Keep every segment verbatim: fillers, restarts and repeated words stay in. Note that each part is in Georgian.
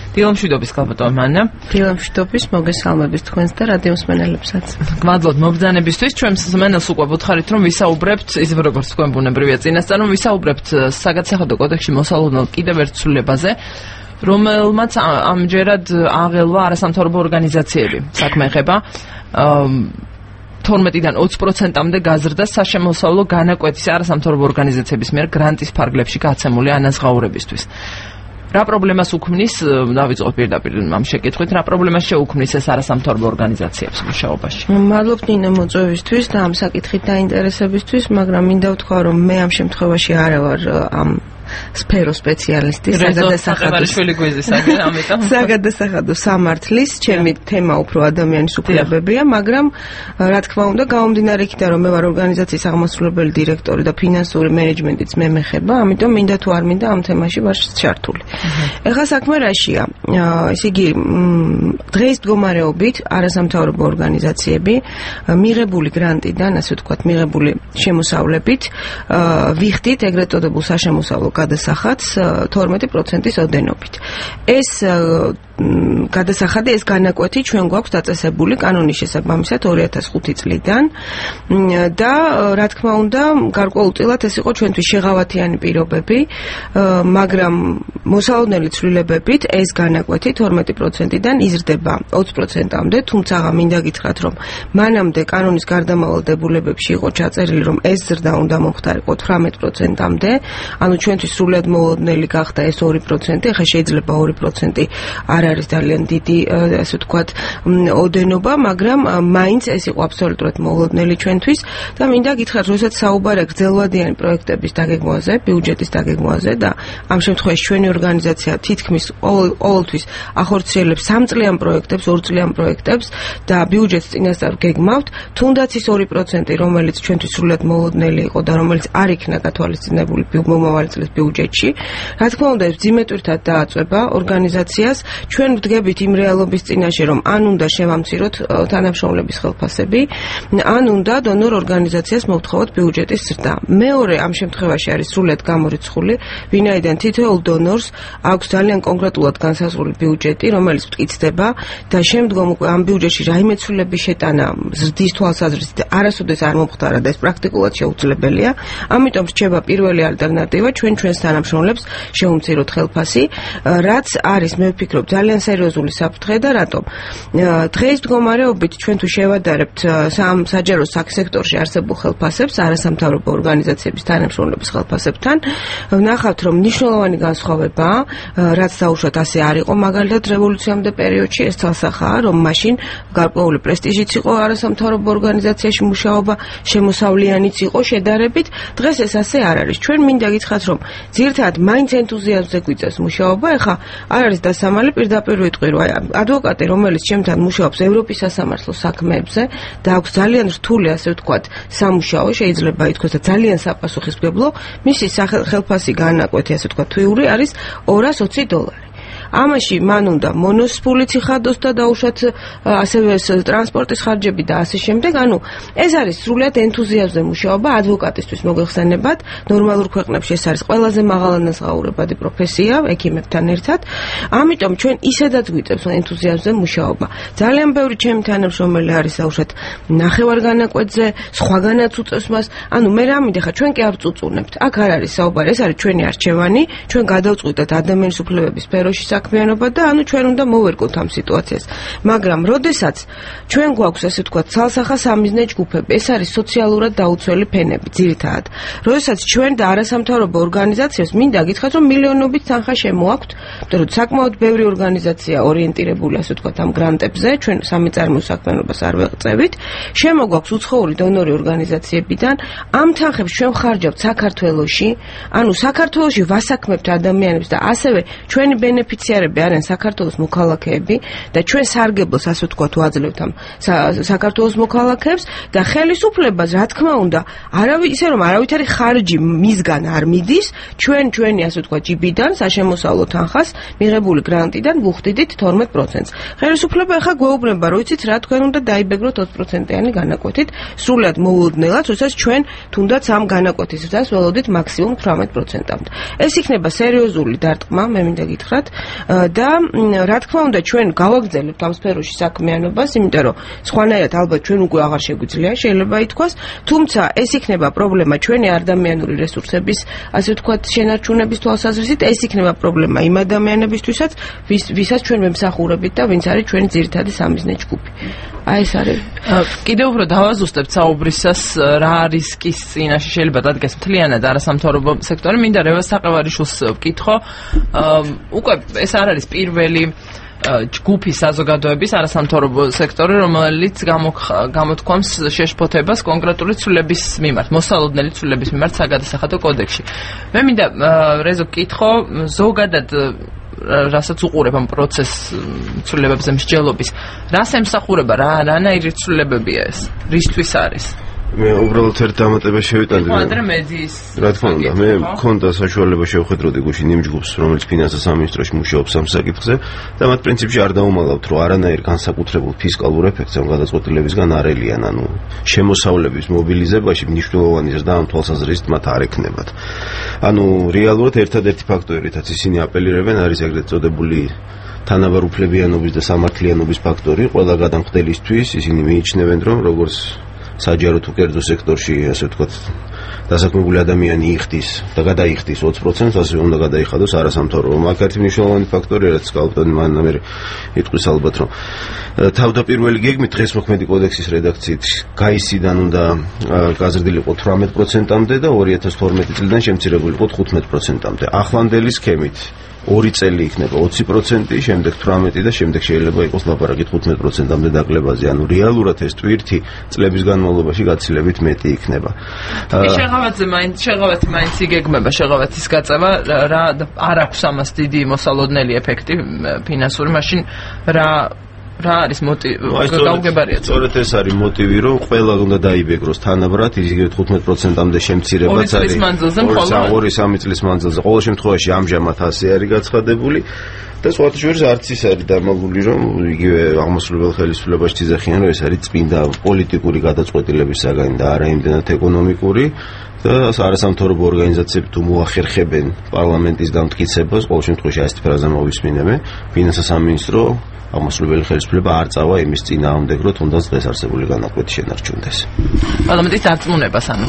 დილომშვიდობის გალბატონ მანა. დილომშვიდობის, მოგესალმებით თქვენს და რადიო მსმენელებსაც. გმადლობთ მობრძანებისთვის. ჩვენს მსმენელს უკვე ვუთხარით, რომ ვისაუბრებთ, ისე როგორც თქვენ ბუნებრივია წინასწარ, რომ ვისაუბრებთ საგადასახადო კოდექსში მოსალოდნელ კიდევ ერთ ცვლილებაზე, რომელმაც ამჯერად აღელვა არასამთავრობო ორგანიზაციები. საქმე ეხება თორმეტიდან ოცი პროცენტამდე გაზრდა საშემოსავლო განაკვეთის არასამთავრობო ორგანიზაციების მიერ გრანტის ფარგლებში გაცემული ანაზღაურებისთვის. რა პრობლემას უქმნის, დავიწყოთ პირდაპირ ამ შეკითხვით, რა პრობლემას შეუქმნის ეს არასამთავრობო ორგანიზაციებს მუშაობაში? მადლობთ ნინო მოწვევისთვის და ამ საკითხით დაინტერესებისთვის, მაგრამ მინდა ვთქვა, რომ მე ამ შემთხვევაში არა ვარ ამ სფერო სპეციალისტი, საგადასახადო სამართლის, ჩემი თემა უფრო ადამიანის უფლებებია, მაგრამ რა თქმა უნდა, გამომდინარე იქიდან, რომ მე ვარ ორგანიზაციის აღმასრულებელი დირექტორი და ფინანსური მენეჯმენტიც მე მეხება, ამიტომ მინდა თუ არ მინდა ამ თემაში ვარ ჩართული. ეხლა საქმე რაშია? ესე იგი, დღეს მდგომარეობით არასამთავრობო ორგანიზაციები მიღებული გრანტიდან, ასე ვთქვათ, მიღებული შემოსავლებით ვიხდით ეგრეთ წოდებულ საშემოსავლო გადასახადს თორმეტი პროცენტის ოდენობით. ეს გადასახადი, ეს განაკვეთი ჩვენ გვაქვს დაწესებული კანონის შესაბამისად ორი ათას ხუთი წლიდან და რა თქმა უნდა, გარკვეულწილად ეს იყო ჩვენთვის შეღავათიანი პირობები, მაგრამ მოსალოდნელი ცვლილებებით ეს განაკვეთი თორმეტი პროცენტიდან იზრდება ოცი პროცენტამდე, თუმცა მინდა გითხრათ, რომ მანამდე კანონის გარდამავალ დებულებებში იყო ჩაწერილი, რომ ეს ზრდა უნდა მომხდარიყო თვრამეტ პროცენტამდე, ანუ ჩვენთვის სრულად მოლოდნელი გახდა ეს ორი პროცენტი, ახლა შეიძლება ორი პროცენტი არ არის ძალიან დიდი, ასე ვთქვათ, ოდენობა, მაგრამ მაინც ეს იყო აბსოლუტურად მოლოდნელი ჩვენთვის და მინდა გითხრათ, როდესაც საუბარია გრძელვადიანი პროექტების დაგეგმვაზე, ბიუჯეტის დაგეგმვაზე და ამ შემთხვევაში ჩვენი ორგანიზაცია თითქმის ყოველთვის ახორციელებს სამწლიან პროექტებს, ორწლიან პროექტებს და ბიუჯეტს წინასწარ გეგმავთ, თუნდაც ის ორი პროცენტი, რომელიც ჩვენთვის სრულად მოლოდნელი იყო და რომელიც არ იქნა გათვალისწინებული მომავალი წლის ბიუჯეტში, რა თქმა უნდა, ეს ძიმეთურთად დააწვება ორგანიზაციას. ჩვენ ვდგებით იმ რეალობის წინაშე, რომ ან უნდა შევამციროთ თანამშრომლების ხელფასები, ან უნდა დონორ ორგანიზაციას მოვთხოვოთ ბიუჯეტის ზრდა. მეორე ამ შემთხვევაში არის სრულად გამორიცხული, ვინაიდან თითოეულ დონორს აქვს ძალიან კონკრეტულად განსაზღვრული ბიუჯეტი, რომელიც მტკიცდება და შემდგომ უკვე ამ ბიუჯეტში რაიმე ცვლილების შეტანა ზრდის თვალსაზრისით არასოდეს არ მომხდარა და ეს პრაქტიკულად შეუძლებელია. ამიტომ რჩება პირველი ალტერნატივა, ჩვენ ჩვენს თანამშრომლებს შევუმციროთ ხელფასი, რაც არის, მე ვფიქრობ, ძალიან სერიოზული საფრთხე და რატომ? დღეს მდგომარეობით ჩვენ თუ შევადარებთ საჯარო სექტორში არსებულ ხელფასებს, არასამთავრობო ორგანიზაციების თანამშრომლების ხელფასებთან, ვნახავთ, რომ მნიშვნელოვანი განსხვავებაა, რაც დაუშვათ ასე არ იყო, მაგალითად რევოლუციამდე პერიოდში ეს თვალსახაა, რომ მაშინ გარკვეული პრესტიჟიც იყო არასამთავრობო ორგანიზაციაში მუშაობა, შემოსავლიანიც იყო შედარებით, დღეს ეს ასე არ არის. ჩვენ მინდა გითხრათ, რომ ძირითადად მაინც ენთუზიაზმზე გვიწევს მუშაობა, ეხლა არ არის დასამალი, პირდაპირ ვიტყვი, რომ ადვოკატი, რომელიც ჩემთან მუშაობს ევროპის სასამართლო საქმეებზე და აქვს ძალიან რთული, ასე ვთქვათ, სამუშაო, შეიძლება ითქვას და ძალიან საპასუხისმგებლო, მისი ხელფასი განაკვეთი, ასე ვთქვათ, თვიური არის ორას ოცი დოლარი. ამაში მან უნდა მონოსპულიც იხადოს და დაუშვათ ასევე ტრანსპორტის ხარჯები და ასე შემდეგ, ანუ ეს არის სრულად ენთუზიაზმზე მუშაობა ადვოკატისთვის მოგეხსენებათ, ნორმალურ ქვეყნებში ეს არის ყველაზე მაღალანაზღაურებადი პროფესია ექიმებთან ერთად, ამიტომ ჩვენ ისედაც გვიწევს ენთუზიაზმზე მუშაობა. ძალიან ბევრი ჩემი თანამშრომელი არის დაუშვათ ნახევარ განაკვეთზე, სხვაგანაც უწევს მას, ანუ მე რა მინდა ხა ჩვენ კი არ წუწუნებთ, აქ არ არის საუბარი, ეს არის ჩვენი არჩევანი, ჩვენ გადავწყვიტეთ ადამიანის უფლებების სფეროში საქმიანობა და ანუ ჩვენ უნდა მოვერგოთ ამ სიტუაციას. მაგრამ როდესაც ჩვენ გვაქვს, ასე ვთქვათ, ცალსახა სამიზნე ჯგუფები, ეს არის სოციალურად დაუცველი ფენები, ძირითადად. როდესაც ჩვენ და არასამთავრობო ორგანიზაციებს მინდა გითხრათ, რომ მილიონობით თანხა შემოაქვთ, იმიტომ რომ საკმაოდ ბევრი ორგანიზაცია ორიენტირებული, ასე ვთქვათ, ამ გრანტებზე, ჩვენ სამეწარმოო საქმიანობას არ ვეღწევით, შემოგვაქვს უცხოური დონორი ორგანიზაციებიდან, ამ თანხებს ჩვენ ვხარჯავთ საქართველოში, ანუ საქართველოში ვასაქმებთ ადამიანებს და ასევე ჩვენი ბენეფიციარები არიან საქართველოს მოქალაქეები და ჩვენ სარგებლოს, ასე ვთქვათ, ვაძლევთ ამ საქართველოს მოქალაქეებს და ხელისუფლებას, რა თქმა უნდა, არავის ისე რომ არავითარი ხარჯი მისგან არ მიდის, ჩვენ ჩვენი, ასე ვთქვათ, ჯიბიდან საშემოსავლო თანხას მიღებული გრანტიდან ვუხდიდით თორმეტ პროცენტს. ხელისუფლება ახლა გვეუბნება, რომ იცით რა, თქვენ უნდა დაიბეგროთ ოცი პროცენტიანი განაკვეთით, სრულად მოულოდნელად, როდესაც ჩვენ თუნდაც ამ განაკვეთის ზრდას ველოდით მაქსიმუმ თვრამეტ პროცენტამდე. ეს იქნება სერიოზული დარტყმა, მე მინდა გითხრათ, და რა თქმა უნდა ჩვენ გავაგრძელებთ ამ სფეროში საქმიანობას, იმიტომ რომ სხვანაირად ალბათ ჩვენ უკვე აღარ შეგვიძლია, შეიძლება ითქვას, თუმცა ეს იქნება პრობლემა ჩვენი ადამიანური რესურსების, ასე ვთქვათ, შენარჩუნების თვალსაზრისით, ეს იქნება პრობლემა იმ ადამიანებისთვისაც, ვისაც ჩვენ მემსახურებით და ვინც არის ჩვენი ძირითადი სამიზნე ჯგუფი. აი ეს არის. კიდევ უფრო დავაზუსტებთ საუბრისას, რა რისკის წინაშე შეიძლება დადგეს მთლიანად არასამთავრობო სექტორი. მინდა რევაზ საყევარიშვილს ვკითხო, უკვე ეს არ არის პირველი ჯგუფი საზოგადოების არასამთავრობო სექტორი, რომელიც გამოთქვამს შეშფოთებას კონკრეტული ცვლილების მიმართ, მოსალოდნელი ცვლილების მიმართ საგადასახადო კოდექსში. მე მინდა რეზო ვკითხო, ზოგადად რასაც უყურებ ამ პროცესს ცვლილებებზე მსჯელობის, რას ემსახურება, რა რანაირი ცვლილებებია ეს, რისთვის არის? მე უბრალოდ ერთ დამატებას შევიტანდი. კვადრა მედიის. რა თქმა უნდა, მე მქონდა საშუალება შევხედროდი გუშინ იმ ჯგუფს, რომელიც ფინანსთა სამინისტროში მუშაობს ამ საკითხზე და მათ პრინციპში არ დაუმალავთ, რომ არანაირ განსაკუთრებულ ფისკალურ ეფექტს ამ გადაწყვეტილებისგან არ ელიან, ანუ შემოსავლების მობილიზებაში მნიშვნელოვანი ზრდა ამ თვალსაზრისით მათ არ ექნებათ. ანუ რეალურად ერთადერთი ფაქტორი, რითაც ისინი აპელირებენ, არის ეგრეთ წოდებული თანაბარუფლებიანობის და სამართლიანობის ფაქტორი. ყველა გადამხდელისთვის ისინი მიიჩნევენ, რომ როგორც საჯარო თუ კერძო სექტორში, ასე ვთქვათ, დასაქმებული ადამიანი იხდის და გადაიხდის ოცი პროცენტს, ასე უნდა გადაიხადოს არასამთავრობო. მაგ ერთი მნიშვნელოვანი ფაქტორია, რაც კალპტონი მან ამერ იტყვის ალბათ, რომ თავდაპირველი გეგმით დღეს მოქმედი კოდექსის რედაქციით გაისიდან უნდა გაზრდილიყო თვრამეტ პროცენტამდე და ორი ათას თორმეტი წლიდან შემცირებულიყო თხუთმეტ პროცენტამდე. ახლანდელი სქემით ორი წელი იქნება ოცი პროცენტი, შემდეგ თვრამეტი და შემდეგ შეიძლება იყოს ლაპარაკი თხუთმეტ პროცენტამდე დაკლებაზე. ანუ რეალურად ეს ტვირთი წლების განმავლობაში გაცილებით მეტი იქნება. შეღავათზე მაინც შეღავათი მაინც იგეგმება შეღავათის გაწევა, რა არ აქვს ამას დიდი მოსალოდნელი ეფექტი ფინანსური, მაშინ რა რა არის მოტივი? გაუგებარია. სწორედ ეს არის მოტივი, რომ ყველა უნდა დაიბეგროს თანაბრად, იგივე თხუთმეტ პროცენტამდე შემცირებაც არის. ორი სამი წლის მანძილზე. ყოველ შემთხვევაში ამჟამად ასე არის გაცხადებული. და სხვათა შორის არც ის არის დამალული, რომ იგივე აღმასრულებელ ხელისუფლებაში თიზახიან, რომ ეს არის წმინდა პოლიტიკური გადაწყვეტილების საგანი და არა იმდენად ეკონომიკური. და არასამთავრობო ორგანიზაციები თუ მოახერხებენ პარლამენტის დამტკიცებას, ყოველ შემთხვევაში ასეთი ფრაზა მოვისმინე მე, ფინანსთა სამინისტრო აღმასრულებელი ხელისუფლება არ წავა იმის წინააღმდეგ, რომ თუნდაც დღეს არსებული განაკვეთი შენარჩუნდეს. პარლამენტის დარწმუნებას, ანუ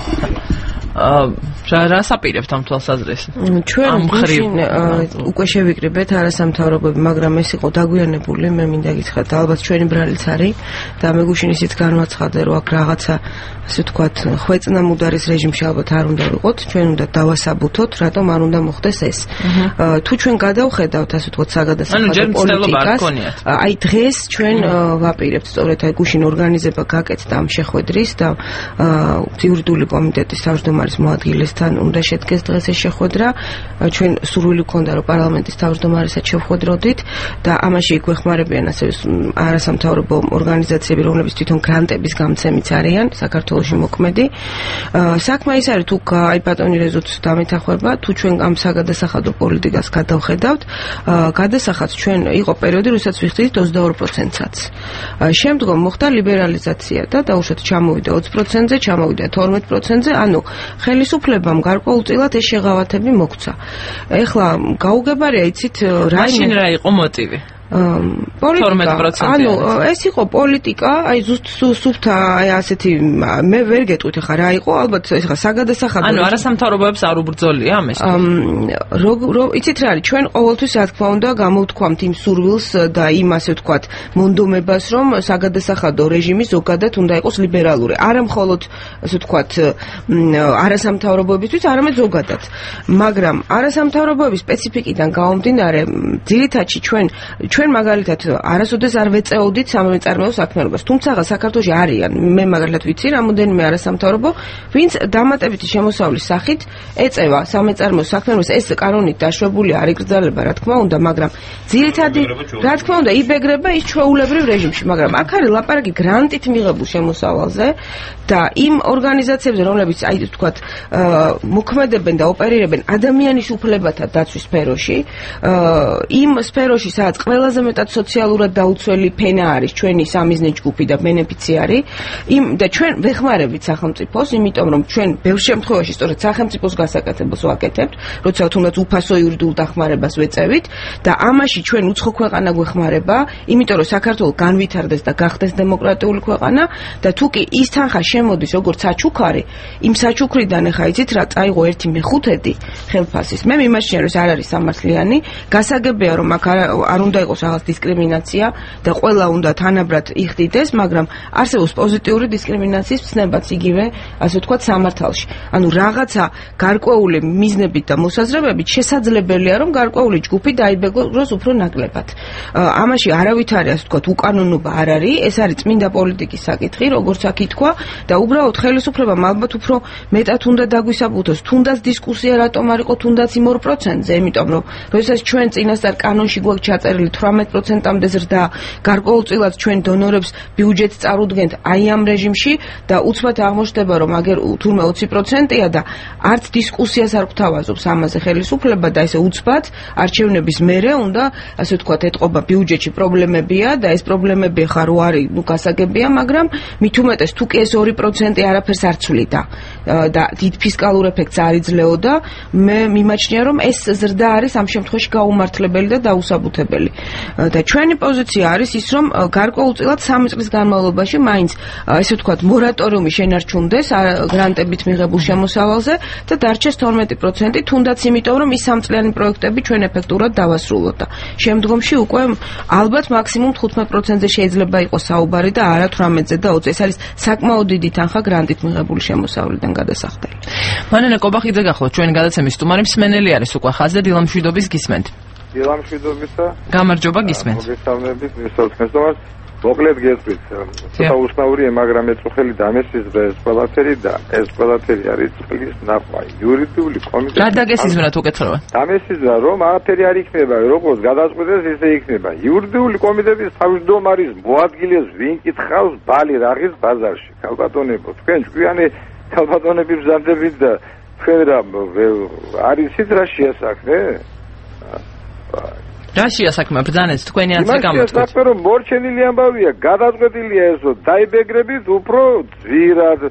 აა რა საპირებთ ამ თვალსაზრისით? ჩვენ გუშინ უკვე შევიკრიბეთ არასამთავრობოები, მაგრამ ეს იყო დაგვიანებული, მე მინდა გითხრათ, ალბათ ჩვენი ბრალიც არის და მე გუშინ ისიც განვაცხადე, რომ აქ რაღაცა, ასე ვთქვათ, ხვეწნა მუდარის რეჟიმში ალბათ არ უნდა ვიყოთ, ჩვენ უნდა დავასაბუთოთ, რატომ არ უნდა მოხდეს ეს. თუ ჩვენ გადავხედავთ, ასე ვთქვათ, საგადასახადო პოლიტიკას, აი დღეს ჩვენ ვაპირებთ, სწორედ აი გუშინ ორგანიზება გაკეთდა ამ შეხვედრის და იურიდიული კომიტეტის თავმჯდომარის მოადგილესთან უნდა შედგეს დღეს ეს შეხვედრა. ჩვენ სურვილი გქონდა, რომ პარლამენტის თავმჯდომარესაც შევხვედროდით და ამაში გვეხმარებიან ასევე არასამთავრობო ორგანიზაციები, რომლებიც თვითონ გრანტების გამცემიც არიან საქართველოში მოქმედი. საქმე ის არის, თუ აი ბატონი რეზოც დამეთახმება, თუ ჩვენ ამ საგადასახადო პოლიტიკას გადავხედავთ, გადასახადს ჩვენ იყო პერიოდი, როდესაც ვიხდით ოცდაორ პროცენტსაც. შემდგომ მოხდა ლიბერალიზაცია და დაუშვათ ჩამოვიდა ოცი პროცენტზე, ჩამოვიდა თორმეტ პროცენტზე, ანუ ხელისუფლებამ გარკვეულწილად ეს შეღავათები მოგვცა. ეხლა გაუგებარია, იცით, რა მაშინ რა იყო მოტივი? პოლიტიკა, ანუ ეს იყო პოლიტიკა, აი ზუსტ სუფთა, აი ასეთი, მე ვერ გეტყვით ახლა რა იყო, ალბათ ეხლა საგადასახადო. ანუ არასამთავრობოებს არ უბრძოლია ამას? რო იცით რა არის, ჩვენ ყოველთვის რა თქმა უნდა გამოვთქვამთ იმ სურვილს და იმ ასე ვთქვათ მონდომებას, რომ საგადასახადო რეჟიმი ზოგადად უნდა იყოს ლიბერალური. არა მხოლოდ ასე ვთქვათ არასამთავრობოებისთვის, არამედ ზოგადად. მაგრამ არასამთავრობოების სპეციფიკიდან გამომდინარე, ძირითადში ჩვენ ჩვენ მაგალითად არასოდეს არ ვეწეოდით სამეწარმეო საქმიანობას. თუმცა საქართველოში არიან, მე მაგალითად ვიცი, რამოდენიმე არასამთავრობო, ვინც დამატებითი შემოსავლის სახით ეწევა სამეწარმეო საქმიანობას. ეს კანონით დაშვებული არ იკრძალება, რა თქმა უნდა, მაგრამ ძირითადი, რა თქმა უნდა, იბეგრება ის ჩვეულებრივ რეჟიმში, მაგრამ აქ არის ლაპარაკი გრანტით მიღებულ შემოსავალზე და იმ ორგანიზაციებზე, რომლებიც აი თქვათ მოქმედებენ და ოპერირებენ ადამიანის უფლებათა დაცვის სფეროში, იმ სფეროში, სადაც ყველაზე მეტად სოციალურად დაუცველი ფენა არის ჩვენი სამიზნე ჯგუფი და ბენეფიციარი, იმ და ჩვენ ვეხმარებით სახელმწიფოს, იმიტომ რომ ჩვენ ბევრ შემთხვევაში სწორედ სახელმწიფოს გასაკეთებელს ვაკეთებთ, როცა თუნდაც უფასო იურიდიულ დახმარებას ვეწევით და ამაში ჩვენ უცხო ქვეყანა გვეხმარება, იმიტომ რომ საქართველო განვითარდეს და გახდეს დემოკრატიული ქვეყანა და თუ კი ის თანხა შემოდის როგორც საჩუქარი, იმ საჩუქრიდან ახლა იცით რა წაიღო ერთი მეხუთედი ხელფასის. მე მიმაჩნია რომ ეს არ არის სამართლიანი, გასაგებია რომ აქ არ უნდა იყოს რაღაც დისკრიმინაცია და ყველა უნდა თანაბრად იხდიდეს, მაგრამ არსებობს პოზიტიური დისკრიმინაციის ცნებაც იგივე, ასე ვთქვათ, სამართალში. ანუ რაღაცა გარკვეული მიზნებით და მოსაზრებებით შესაძლებელია რომ გარკვეული ჯგუფი დაიბეგროს უფრო ნაკლებად. ამაში არავითარი, ასე ვთქვათ, უკანონობა არ არის, ეს არის წმინდა პოლიტიკის საკითხი, როგორც აქ ითქვა და უბრალოდ ხელისუფლებამ ალბათ უფრო მეტად უნდა დაგვისაბუთოს, თუნდაც დისკუსია რატომ არ იყო თუნდაც იმ ორ პროცენტზე, იმიტომ რომ როდესაც ჩვენ წინასწარ კანონში გვაქვს ჩაწერილი თვრამეტ პროცენტამდე ზრდა, გარკვეულწილად ჩვენ დონორებს ბიუჯეტს წარუდგენთ აი ამ რეჟიმში და უცბად აღმოჩნდება რომ აგერ თურმე ოცი პროცენტია და არც დისკუსიას არ გვთავაზობს ამაზე ხელისუფლება და ესე უცბად არჩევნების მერე უნდა, ასე ვთქვათ, ეტყობა ბიუჯეტში პრობლემებია და ეს პრობლემები ხარ რო არის, ნუ გასაგებია, მაგრამ მით უმეტეს თუ კი ეს ორი პროცენტი არაფერს არ ცვლიდა და დიდ ფისკალურ ეფექტს არ იძლეოდა, მე მიმაჩნია რომ ეს ზრდა არის ამ შემთხვევაში გაუმართლებელი და დაუსაბუთებელი. და ჩვენი პოზიცია არის ის, რომ გარკვეულწილად სამი წლის განმავლობაში მაინც ესე ვთქვათ, მორატორიუმი შენარჩუნდეს გრანტებით მიღებულ შემოსავალზე და დარჩეს თორმეტი პროცენტი, თუნდაც იმიტომ რომ ის სამწლიანი პროექტები ჩვენ ეფექტურად დავასრულოთ და შემდგომში უკვე ალბათ მაქსიმუმ თხუთმეტ პროცენტზე შეიძლება იყოს საუბარი და არა თვრამეტზე და ოცზე. ეს არის საკმაოდ დიდი თანხა გრანტით მიღებული შემოსავლიდან გადასახდელი. მანენა კობახიძე გახლავთ ჩვენი გადაცემის სტუმარი, მსმენელი არის უკვე ხაზზე, დილა მშვიდობის გისმენთ. დილა მშვიდობისა. გამარჯობა, გისმენთ. მოგესალმებით, მისაუბრეთ. მოკლედ გეტყვით, ცოტა უცნაურია, მაგრამ ეწუხელი და ამესიზრა ეს ყველაფერი და ეს ყველაფერი არის წყლის ნახვა. იურიდიული კომიტეტი. რა დაგესიზრათ უკეთრობა? ამესიზრა რომ არაფერი არ იქნება, როგორც გადაწყვეტეს, ისე იქნება. იურიდიული კომიტეტის თავმჯდომარის მოადგილეს ვინ კითხავს ბალი რაღის ბაზარში. ქალბატონებო, თქვენ ჭკვიანი ქალბატონები ბრძანდებით და თქვენ რა არის ის რა შეასახე? რაშია საქმე ბრძანეთ თქვენი აზრი გამოთქვით. იმას საქმე რომ მორჩენილი ამბავია, გადაწყვეტილია ესო დაიბეგრებით უფრო ძვირად.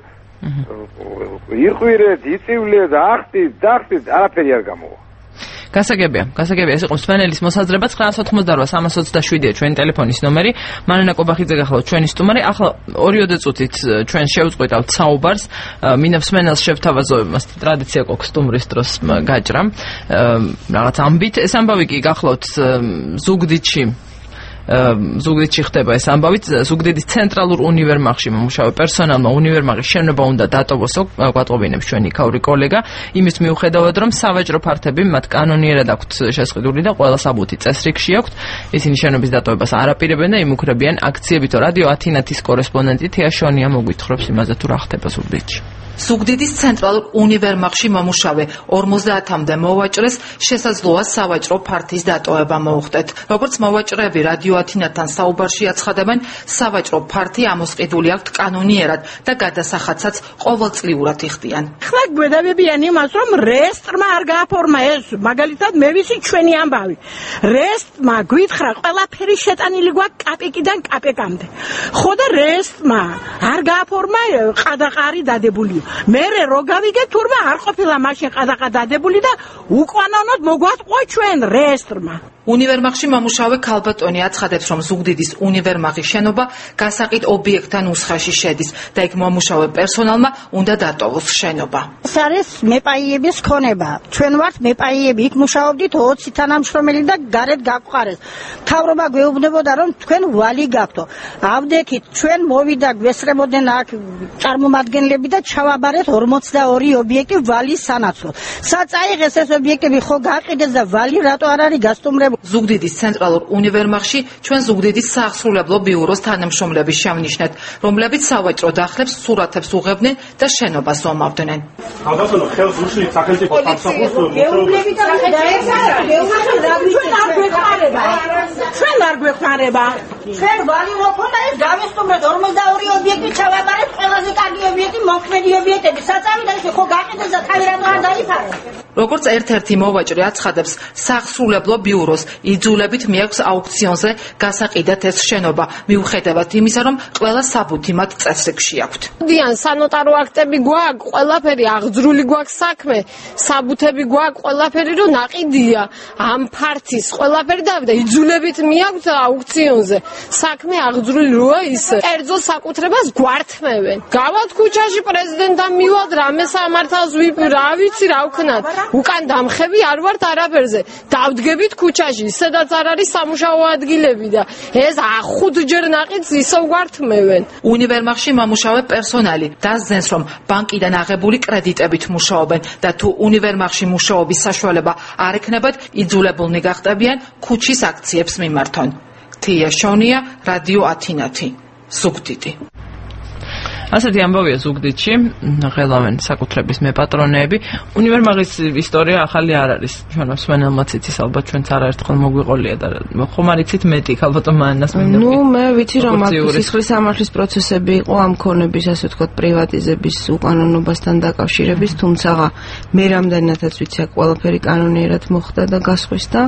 იყვირეთ, იწივლეთ, ახტით, დახტით, არაფერი არ გამოვა. გასაგებია, გასაგებია, ეს იყო მსმენელის მოსაზრება. ცხრაას ოცდაოთხმოცდარვა სამას ოცდაშვიდია ჩვენი ტელეფონის ნომერი. მანენა კობახიძე გახლავთ ჩვენი სტუმარი. ახლა ორიოდე წუთით ჩვენ შევწყვეტავთ საუბარს. მინდა მსმენელს შევთავაზო, მას ტრადიცია გვაქვს სტუმრის დროს გაჭრა. რაღაც ამბით, ეს ამბავი კი გახლავთ ზუგდიდში. ზუგდიდში ხდება ეს ამბავი. ზუგდიდის ცენტრალურ უნივერმაღში მომუშავე პერსონალმა უნივერმაღის შენობა უნდა დატოვოსო, გვატყობინებს ჩვენი იქაური კოლეგა, იმის მიუხედავად რომ სავაჭრო ფართები მათ კანონიერად აქვთ შესყიდული და ყველა საბუთი წესრიგში აქვთ. ისინი შენობის დატოვებას არ აპირებენ და იმუქრებიან აქციებითო. რადიო ათინათის კორესპონდენტი თია შონია მოგვითხრობს იმაზე თუ რა ხდება ზუგდიდში. ზუგდიდის ცენტრალურ უნივერმაღში მომუშავე ორმოცდაათამდე მოვაჭრეს შესაძლოა სავაჭრო ფართის დატოვება მოუხდეთ. როგორც მოვაჭრეები რადიო ათინათთან საუბარში აცხადებენ, სავაჭრო ფართი ამოსყიდული აქვთ კანონიერად და გადასახადსაც ყოველწლიურად იხდიან. ხლა გვედავებიან იმას, რომ რესტრმა არ გააფორმა ეს, მაგალითად მე ვიცი ჩვენი ამბავი. რესტრმა გვითხრა ყველაფერი შეტანილი გვაქვს კაპიკიდან კაპეკამდე. ხო და რესტრმა არ გააფორმა ყადაყარი დადებულიო. მერე რო გავიგე თურმე არ ყოფილა მაშინ ყადაყა დადებული და უკანონოდ მოგვატყვა ჩვენ რესტრმა. უნივერმაღში მომუშავე ქალბატონი აცხადებს, რომ ზუგდიდის უნივერმაღის შენობა გასაყიდ ობიექტთა ნუსხაში შედის და იქ მომუშავე პერსონალმა უნდა დატოვოს შენობა. ეს არის მეპაიების ქონება. ჩვენ ვართ მეპაიები, იქ მუშაობდით ოცი თანამშრომელი და გარეთ გაგვყარეს. მთავრობა გვეუბნებოდა, რომ თქვენ ვალი გაქვთო. ავდექით ჩვენ მოვიდა გვესწრებოდნენ აქ წარმომადგენლები და ჩავაბარეთ ორმოცდაორი ობიექტი ვალის სანაცვლოდ. საწაიღეს ეს ობიექტები ხო გაყიდეს და ვალი რატო არ არის გასტუმრებული? მიღებული. ზუგდიდის ცენტრალურ უნივერმაღში ჩვენ ზუგდიდის საახსრულებლო ბიუროს თანამშრომლები შევნიშნეთ, რომლებიც სავაჭრო დახლებს სურათებს უღებდნენ და შენობას ზომავდნენ. თავდასხმა ხელს უშლით სახელმწიფო სამსახურს გეუბნები და ჩვენ არ გვეხმარება. ჩვენ ვალი მოქონდა ეს გავესტუმრეთ ორმოცდაორი ობიექტი ჩავაბარეთ, ყველაზე კარგი ობიექტი მოქმედი ობიექტები. საწავი და ისე ხო გაყიდეს და თავი რატო არ დაიფარეს? როგორც ერთ-ერთი მოვაჭრე აცხადებს, საახსრულებლო ბიუროს იძულებით მიაქვს აუქციონზე გასაყიდათ ეს შენობა, მიუხედავად იმისა, რომ ყველა საბუთი მათ წესრიგში აქვთ. დიან სანოტარო აქტები გვაქვს, ყველაფერი აღძრული გვაქვს საქმე, საბუთები გვაქვს, ყველაფერი რომ ნაყიდია, ამ ფართის ყველაფერი და იძულებით მიაქვს აუქციონზე. საქმე აღძრული როა ისე. კერძო საკუთრებას გვართმევენ. გავალთ ქუჩაში პრეზიდენტთან მივალთ, რამე სამართალს ვიპი, რა ვიცი, რა ვქნათ. უკან დამხები არ ვართ არაფერზე. დავდგებით ქუჩაში, სადაც არ არის სამუშაო ადგილები და ეს ახუთჯერ ნაყიდს ისევ გვართმევენ. უნივერმაღში მომუშავე პერსონალი დასძენს, რომ ბანკიდან აღებული კრედიტებით მუშაობენ და თუ უნივერმაღში მუშაობის საშუალება არ ექნებათ, იძულებულნი გახდებიან ქუჩის აქციებს მიმართონ. თია შონია, რადიო ათინათი, ზუგდიდი. ასეთი ამბავია ზუგდიდში, ღელავენ საკუთრების მეპატრონეები. უნივერმაღის ისტორია ახალი არ არის. ჩვენ მსმენელმაც იცის, ალბათ ჩვენც არაერთხელ მოგვიყოლია და ხომ არ იცით მეტი, ალბათ მანას მინდა. ნუ მე ვიცი რომ აქ სისხლის სამართლის პროცესები იყო ამ ქონების, ასე ვთქვათ, პრივატიზების უკანონობასთან დაკავშირების, თუმცა მე რამდენადაც ვიცი, აქ ყველაფერი კანონიერად მოხდა და გასხვისდა.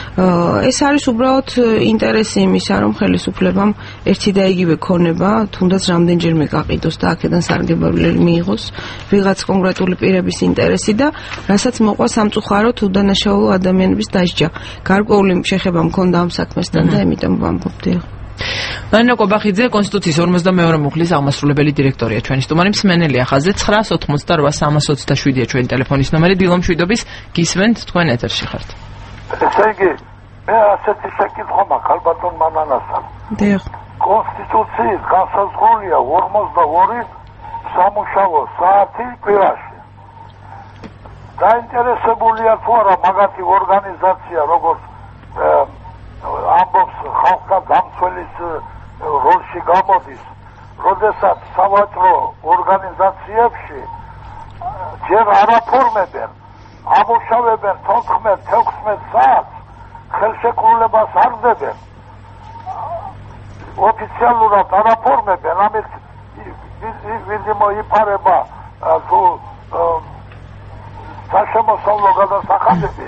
ეს არის უბრალოდ ინტერესი იმისა, რომ ხელისუფლებამ ერთი და იგივე ქონება, თუნდაც რამდენჯერმე გაყიდოს და აქედან სარგებლობელი მიიღოს ვიღაც კონკრეტული პირების ინტერესი და რასაც მოყვა სამწუხაროდ უდანაშაულო ადამიანების დასჯა. გარკვეული შეხება მქონდა ამ საქმესთან და ამიტომ ვამბობდი. ლანა კობახიძე კონსტიტუციის ორმოცდამეორე მუხლის აღმასრულებელი დირექტორია ჩვენი სტუმარი მსმენელია ხაზზე ცხრას ოთხმოცდარვა სამას ოცდაშვიდია ჩვენი ტელეფონის ნომერი დილო მშვიდობის გისმენთ თქვენ ეთერში ხართ. ესე იგი მე ასეთი შეკითხვა მაქვს ალბათონ მანანასთან. დიახ. კონსტიტუციის განსაზღვრულია ორმოცდაორი სამუშაო საათი კვირაში. დაინტერესებულია თუ არა მაგათი ორგანიზაცია, როგორც ამბობს ხალხთა დამცველის როლში გამოდის, როდესაც სავაჭრო ორგანიზაციებში ჯერ არაფორმებენ, ამუშავებენ თოთხმეტ თექვსმეტ საათს, ხელშეკრულებას არ დებენ. ოფიციალურად არაფორმებენ, ამით ვიზი მოიფარება თუ საშემოსავლო გადასახადები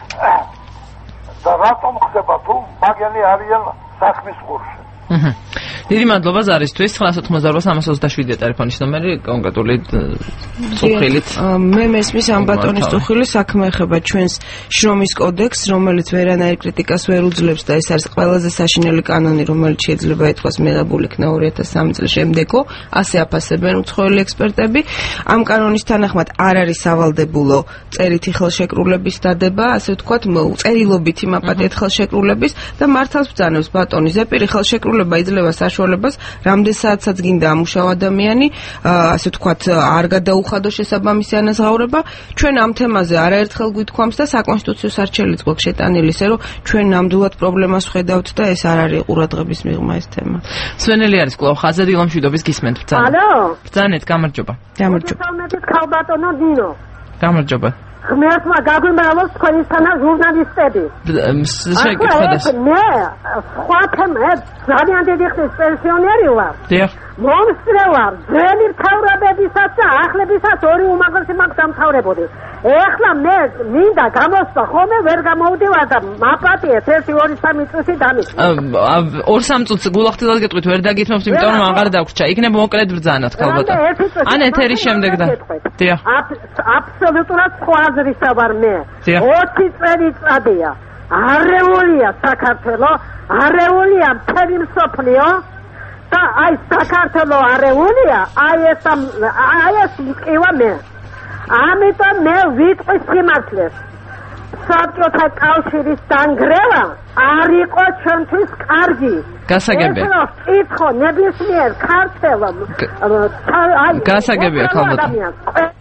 და რატომ ხდება თუ მაგენი არიან საქმის ყურში. დიდი მადლობა ზარისთვის. ცხრას ოთხმოცდაორვა სამას ოცდაშვიდია ტელეფონის ნომერი კონკრეტული წუხილით. მე მესმის ამ ბატონის წუხილი საქმე ეხება ჩვენს შრომის კოდექსს, რომელიც ვერანაირ კრიტიკას ვერ უძლებს და ეს არის ყველაზე საშინელი კანონი, რომელიც შეიძლება ეთქვას მიღებული იქნა ორი ათას სამი წლის შემდეგო, ასე აფასებენ უცხოელი ექსპერტები. ამ კანონის თანახმად არ არის სავალდებულო წერითი ხელშეკრულების დადება, ასე ვთქვათ, წერილობითი მაპატიეთ ხელშეკრულების და მართალს ბრძანებს ბატონი ზეპირი ხელშეკრულება იძლევა საშუალებას, რამდენ საათსაც გინდა ამუშაო ადამიანი, ასე ვთქვათ, არ გადაუხადო შესაბამისი ანაზღაურება. ჩვენ ამ თემაზე არაერთხელ გვითქვამს და საკონსტიტუციო სარჩელიც გვაქვს შეტანილი, ისე რომ ჩვენ ნამდვილად პრობლემას ხედავთ და ეს არ არის ყურადღების მიღმა ეს თემა. სვენელი არის კვლავ ხაზზე დილო მშვიდობის გისმენთ ბრძანეთ. ალო? ბრძანეთ, გამარჯობა. გამარჯობა. სამეთით ხალბატონო დინო. გამარჯობა. ღმერთმა გაგვიმრავლოს თქვენისთანა ჟურნალისტები. შეკითხებდეს. მე სხვა თემებს ძალიან დიდი ხნის პენსიონერი ვარ. დიახ. მომსწრე ვარ, ძველი მთავრობებისაც და ახლებისაც ორი უმაღლესი მაქვს დამთავრებული. ეხლა მე მინდა გამოსვა, ხოლმე ვერ გამოვდივარ და მაპატიეთ ერთი ორი სამი წუთი დამიწყე. ორ სამ წუთს გულახდილად გეტყვით, ვერ დაგითმობთ, იმიტომ რომ აღარ დაგვრჩა. იქნება მოკლედ ბრძანოთ, ხალბატონ. ან ეთერის შემდეგ და. დიახ. აბსოლუტურად სხვა აზრისა ვარ მე. ოცი წელიწადია. არეულია საქართველო, არეულია მთელი მსოფლიო. და აი საქართველო არეულია, აი ეს აი ეს მყივა მე. ამიტომ მე ვიტყვი სიმართლეს. საბჭოთა კავშირის დანგრევა არ იყო ჩვენთვის კარგი. გასაგებია. ეს კითხო ნებისმიერ ქართველო. გასაგებია ხალბატონ.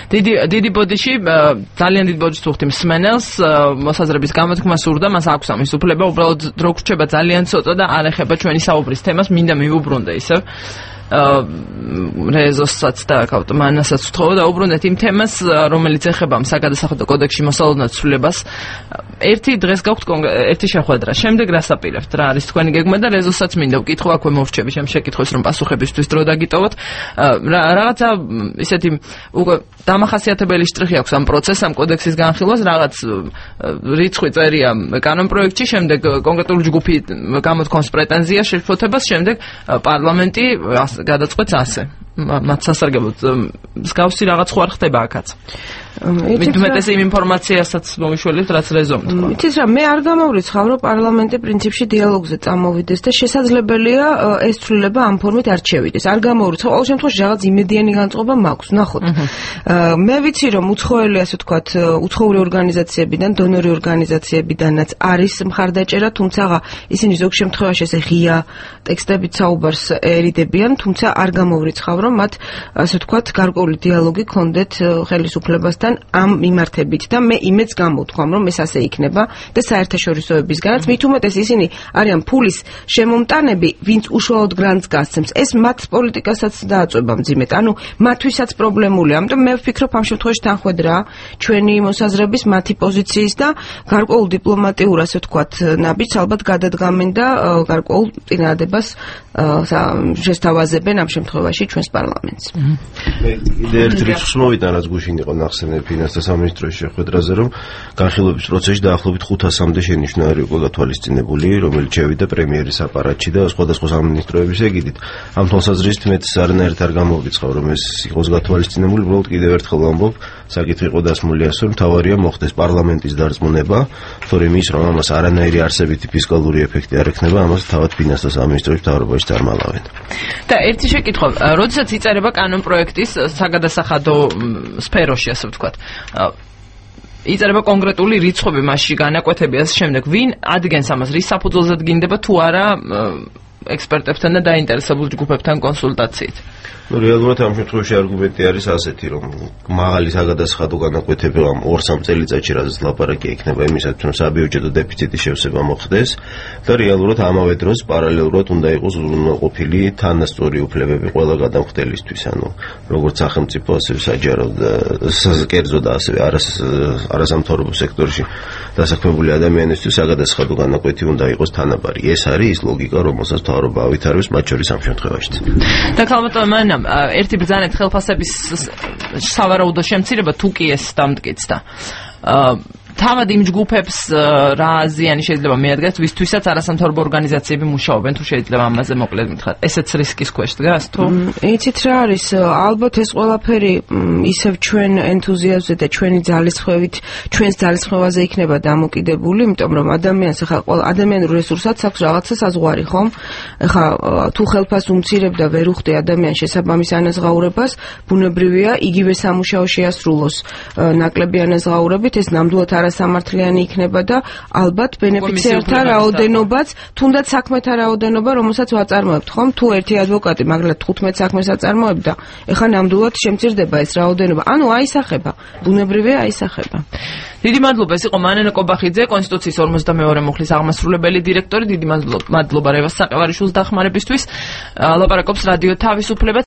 დიდი დიდი ბოდიში ძალიან დიდ ბოდიშს უხდი მსმენელს მოსაზრების გამოთქმა სურდა, მას აქვს ამის უფლება, უბრალოდ დრო გრჩება ძალიან ცოტა და არ ეხება ჩვენი საუბრის თემას, მინდა მივუბრუნდე ისევ რეზოსაც და აკავტ მანასაც ვთხოვო და უბრუნდეთ იმ თემას, რომელიც ეხება საგადასახადო კოდექსში მოსალოდნელ ცვლილებას. ერთი დღეს გაქვთ ერთი შეხვედრა. შემდეგ რას აპირებთ? რა არის თქვენი გეგმა და რეზოსაც მინდა ვკითხო, აქვე მოვრჩები შემ შეკითხოს, რომ პასუხებისთვის დრო დაგიტოვოთ. რაღაცა ისეთი უკვე დამახასიათებელი შტრიხი აქვს ამ პროცესს, ამ კოდექსის განხილვას, რაღაც რიცხვი წერია კანონპროექტში, შემდეგ კონკრეტული ჯგუფი გამოთქვამს პრეტენზიას შეფოთებას, შემდეგ პარლამენტი გადაწყვეტს ასე. მათ სასარგებლოდ მსგავსი რაღაც ხო არ ხდება აქაც. მithumetes იმ ინფორმაციასაც მომიშველებთ, რაც რეზომ თქვა. იცით რა, მე არ გამოვრიცხავ, რომ პარლამენტი პრინციპში დიალოგზე წამოვიდეს და შესაძლებელია ეს ცვლილება ამ ფორმით არ შევიდეს. არ გამოვრიცხავ, ყოველ შემთხვევაში რაღაც იმედიანი განწყობა მაქვს, ნახოთ. მე ვიცი, რომ უცხოელი, ასე ვთქვათ, უცხოური ორგანიზაციებიდან, დონორი ორგანიზაციებიდანაც არის მხარდაჭერა, თუმცა ისინი ზოგ შემთხვევაში ესე ღია ტექსტებით საუბარს ერიდებიან, თუმცა არ გამოვრიცხავ, რომ მათ, ასე ვთქვათ, გარკვეული დიალოგი ქონდეთ ხელისუფლებასთან ამ მიმართებით და მე იმედს გამოვთქვამ, რომ ეს ასე იქნება და საერთაშორისოებისგანაც, მით უმეტეს ისინი არიან ფულის შემომტანები, ვინც უშუალოდ გრანტს გასცემს. ეს მათ პოლიტიკასაც დააწვება მძიმედ. ანუ მათთვისაც პრობლემულია. ამიტომ მე ვფიქრობ ამ შემთხვევაში თანხვედრა ჩვენი მოსაზრების, მათი პოზიციის და გარკვეულ დიპლომატიურ, ასე ვთქვათ, ნაბიჯს ალბათ გადადგამენ და გარკვეულ წინადადებას შესთავაზებენ ამ შემთხვევაში ჩვენს პარლამენტს. მე კიდე ერთ რიცხვს მოვიდა, რაც გუშინ იყო ნახსენები ფინანსთა სამინისტროს შეხვედრაზე, რომ განხილვების პროცესში დაახლოებით ხუთასამდე შენიშვნა იყო გათვალისწინებული, რომელიც შევიდა პრემიერის აპარატში და სხვადასხვა სამინისტროების ეგიდით. ამ თვალსაზრისით მეც არანაირად არ გამოვრიცხავ, რომ ეს იყოს გათვალისწინებული, უბრალოდ კიდევ ერთხელ ვამბობ, საკითხი იყო დასმული ასე, რომ თავარია მოხდეს პარლამენტის დარწმუნება, თორემ ის, რომ ამას არანაირი არსებითი ფისკალური ეფექტი არ ექნება, ამას თავად ფინანსთა სამინისტროს მთავრობაში წარმალავენ. და ერთი შეკითხვა, როდესაც იწერება კანონპროექტის საგადასახადო სფეროში, ასე ვთქვათ, იწერება კონკრეტული რიცხვები, მასში განაკვეთები ასე შემდეგ, ვინ ადგენს ამას, რის საფუძველზე დგინდება თუ არა ექსპერტებთან და დაინტერესებულ ჯგუფებთან კონსულტაციით? ну რეალურად ამ შემთხვევაში არგუმენტი არის ასეთი, რომ მაღალი საგადასახადო განაკვეთები ამ ორ-სამ წელიწადში რაზეც ლაპარაკი იქნება იმისათვის, რომ საბიუჯეტო დეფიციტის შევსება მოხდეს და რეალურად ამავე დროს პარალელურად უნდა იყოს უზრუნველყოფილი თანასწორი უფლებები ყველა გადამხდელისთვის, ანუ როგორც სახელმწიფო, ასევე საჯარო და კერძო და ასევე არასამთავრობო სექტორში დასაქმებული ადამიანისთვის საგადასახადო განაკვეთი უნდა იყოს თანაბარი. ეს არის ის ლოგიკა, რომელსაც მთავრობა ავითარებს მათ შორის ამ შემთხვევაში. და ქალბატონო მანამ, ერთი ბრძანეთ ხელფასების სავარაუდო შემცირება თუ კი ეს დამტკიცდა. თავად იმ ჯგუფებს რა აზიანი შეიძლება მიადგეს, ვისთვისაც არასამთავრობო ორგანიზაციები მუშაობენ, თუ შეიძლება ამაზე მოკლედ მითხრათ. ესეც რისკის ქვეშ დგას თუ? იცით რა არის, ალბათ ეს ყველაფერი ისევ ჩვენ ენთუზიაზმზე და ჩვენი ძალისხმევით, ჩვენს ძალისხმევაზე იქნება დამოკიდებული, იმიტომ რომ ადამიანს ახლა ყველა ადამიანურ რესურსსაც აქვს რაღაცა საზღვარი, ხომ? ახლა თუ ხელფას უმცირებ და ვერ უხდი ადამიანს შესაბამის ანაზღაურებას, ბუნებრივია იგივე სამუშაო შეასრულოს ნაკლები ანაზღაურებით, ეს ნამდვილად არასამართლიანი იქნება და ალბათ ბენეფიციართა რაოდენობაც, თუნდაც საქმეთა რაოდენობა, რომელსაც ვაწარმოებთ, ხომ? თუ ერთი ადვოკატი მაგალითად თხუთმეტ საქმეს აწარმოებდა, ეხლა ნამდვილად შემცირდება ეს რაოდენობა. ანუ აისახება, ბუნებრივია აისახება. დიდი მადლობა, ეს იყო მანენა კობახიძე, კონსტიტუციის ორმოცდამეორე მუხლის აღმასრულებელი დირექტორი. დიდი მადლობა რევას საყევარიშვილს დახმარებისთვის. ლაპარაკობს რადიო თავისუფლება.